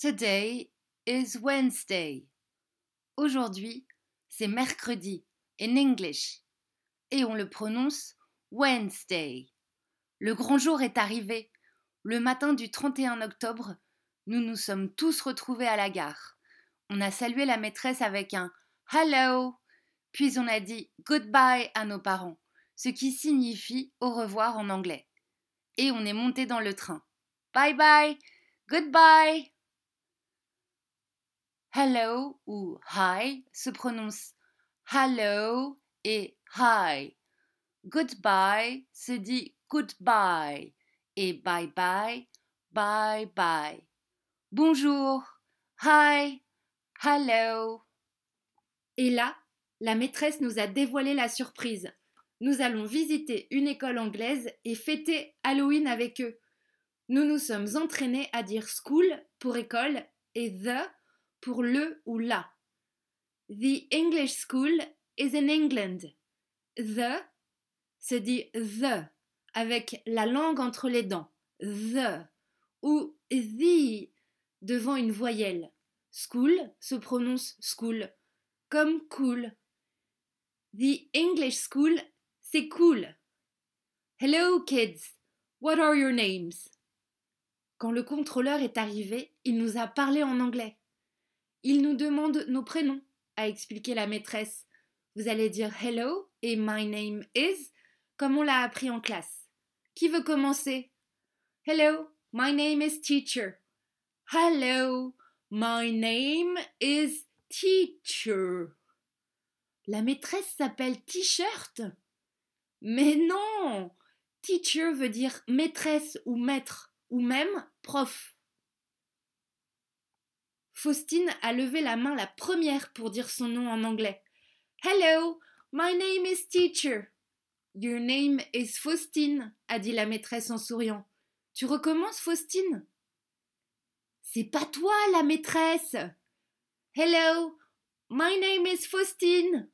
Today is Wednesday. Aujourd'hui, c'est mercredi, in English. Et on le prononce Wednesday. Le grand jour est arrivé. Le matin du 31 octobre, nous nous sommes tous retrouvés à la gare. On a salué la maîtresse avec un hello, puis on a dit goodbye à nos parents, ce qui signifie au revoir en anglais. Et on est monté dans le train. Bye bye, goodbye. Hello ou hi se prononce hello et hi. Goodbye se dit goodbye et bye bye, bye bye. Bonjour, hi, hello. Et là, la maîtresse nous a dévoilé la surprise. Nous allons visiter une école anglaise et fêter Halloween avec eux. Nous nous sommes entraînés à dire school pour école et the pour le ou la. The English school is in England. The se dit the avec la langue entre les dents. The ou the devant une voyelle. School se prononce school comme cool. The English school, c'est cool. Hello kids, what are your names? Quand le contrôleur est arrivé, il nous a parlé en anglais. Il nous demande nos prénoms, a expliqué la maîtresse. Vous allez dire hello et my name is, comme on l'a appris en classe. Qui veut commencer? Hello, my name is teacher. Hello, my name is teacher. La maîtresse s'appelle T-shirt? Mais non! Teacher veut dire maîtresse ou maître, ou même prof. Faustine a levé la main la première pour dire son nom en anglais. Hello, my name is teacher. Your name is Faustine, a dit la maîtresse en souriant. Tu recommences, Faustine? C'est pas toi, la maîtresse. Hello, my name is Faustine.